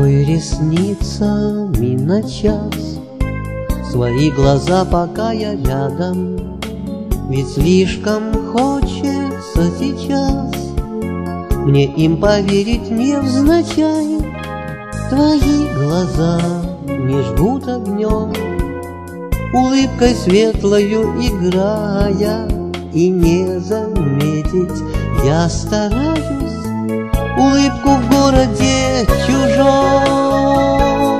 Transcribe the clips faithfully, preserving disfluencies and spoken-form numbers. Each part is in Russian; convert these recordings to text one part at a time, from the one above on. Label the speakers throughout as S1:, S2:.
S1: Прикрой ресницами на час свои глаза, пока я рядом, ведь слишком хочется сейчас мне им поверить невзначай. Твои глаза не жгут огнем, улыбкой светлою играя, и не заметить я стараюсь улыбку в городе чужом.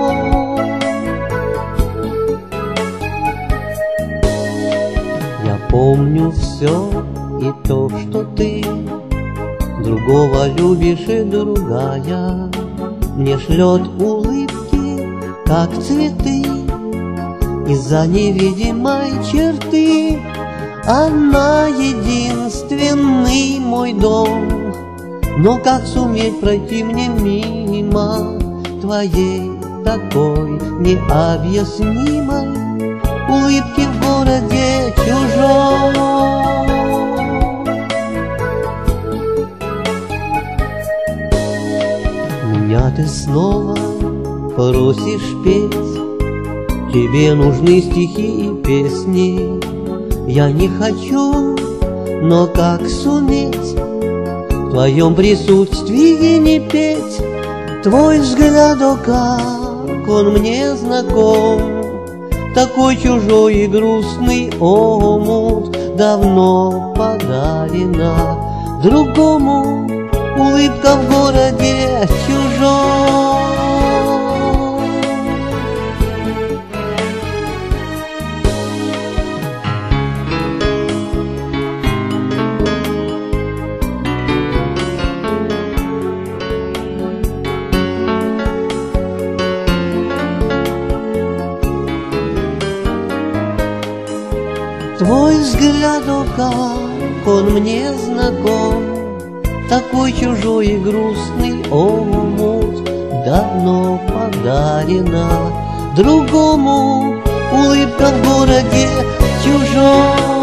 S1: Я помню все и то, что ты другого любишь, и другая мне шлет улыбки, как цветы, из-за невидимой черты. Она единственный мой дом, но как суметь пройти мне мимо твоей такой необъяснимой улыбки в городе чужом? Меня ты снова просишь петь, тебе нужны стихи и песни. Я не хочу, но как суметь в твоем присутствии не петь? Твой взгляд, о, как он мне знаком, такой чужой и грустный омут, давно подарена другому улыбка в городе чужом. Твой взгляд, о, как он мне знаком, такой чужой и грустный омут, давно подарена другому улыбка в городе чужом.